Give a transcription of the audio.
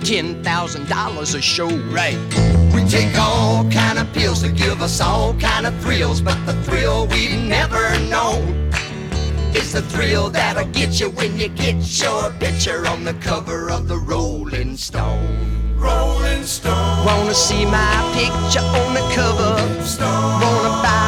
$10,000 a show. Right. We take all kind of pills to give us all kind of thrills, but the thrill we've never known is the thrill that'll get you when you get your picture on the cover of the Rolling Stone. Rolling Stone. Wanna see my picture on the cover? Stone. Wanna buy